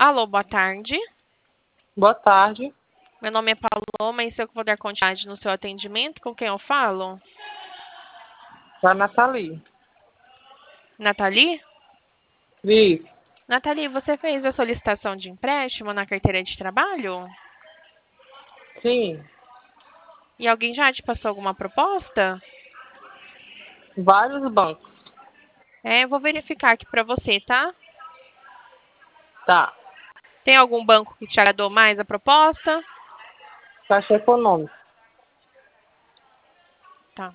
Alô, boa tarde. Boa tarde. Meu nome é Paloma e eu vou dar continuidade no seu atendimento. Com quem eu falo? Da Nathalie. Nathalie? Isso. Nathalie, você fez a solicitação de empréstimo na carteira de trabalho? Sim. E alguém já te passou alguma proposta? Vários bancos. Eu vou verificar aqui para você, tá? Tá. Tem algum banco que te agradou mais a proposta? Caixa Econômica. Tá.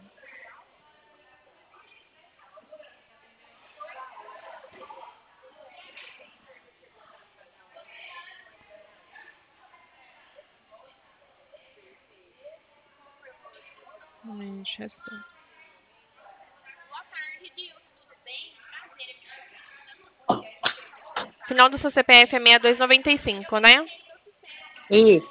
Deixa eu ver. Final do seu CPF é 6295, né? Isso.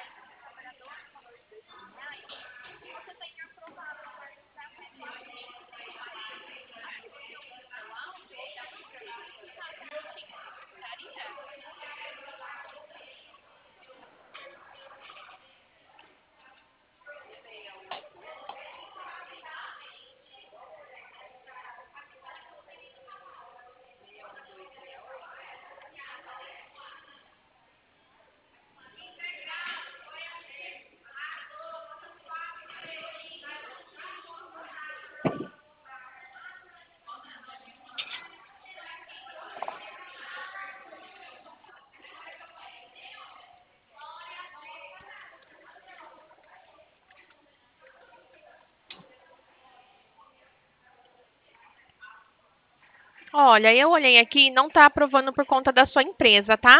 Olha, eu olhei aqui e não tá aprovando por conta da sua empresa, tá?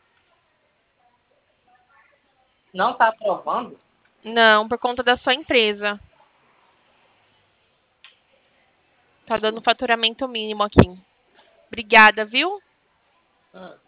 Não está aprovando? Não, por conta da sua empresa. Tá dando faturamento mínimo aqui. Obrigada, viu? Ah.